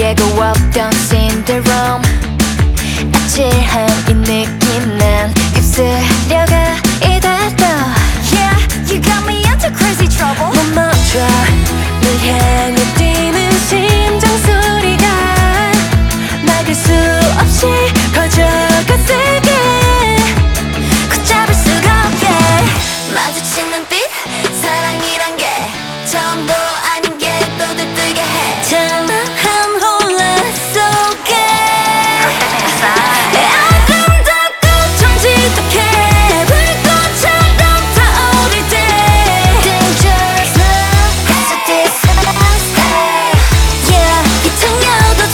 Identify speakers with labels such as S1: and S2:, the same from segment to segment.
S1: 예고 없던 신드롬 아찔한 이 느낌 난 휩쓸려가 이대로
S2: Yeah, you got me into crazy trouble.
S1: 못 멈춰 널 향해 뛰는 심장 소리가 막을 수 없이 커져가 세게
S2: 붙잡을 수가 없게 마주친 눈빛 사랑이란 게 처음도 아닌 게 또 들뜨게 해
S1: 장난한 혼란 속에
S2: 아름답고 정직하게 불꽃처럼 타오를 때
S1: Dangerous love
S2: It's a disaster Yeah, 이창녀도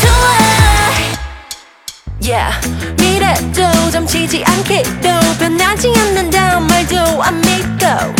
S2: 좋아
S1: Yeah 미래도 점치지 않기로 변하지 않는다는 말도 안 믿고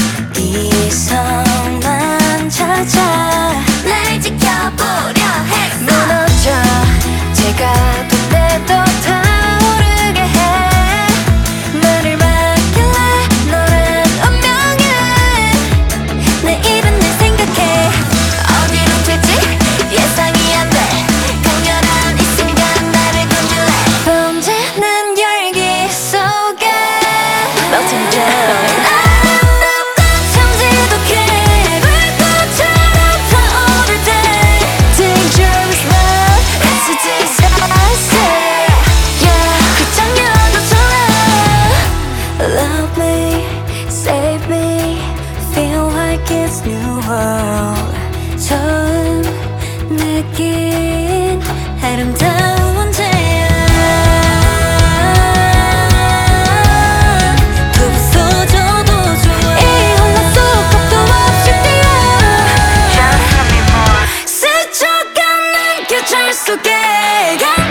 S2: 이성만 찾아 날 지켜보려 했어
S1: 무너져 제가 돈내도 타오르게 해 나를 맡길래 너란 운명에
S2: 내일은 늘 생각해 어디로 튈지 예상이 안 돼 강렬한 이 순간 나를 건질래
S1: 번지는 열기 속에 Melting down
S2: 아름답고 참 지독해 불꽃처럼 타오를 때
S1: Dangerous love
S2: It's a disaster Yeah, 그 장면도 좋아
S1: Love me, save me Feel like it's new world 처음 느낀 아름다운 태양 또 부서져도 좋아 이 혼란 속 겁도 없이 뛰어
S2: 스쳐가는 계절 속에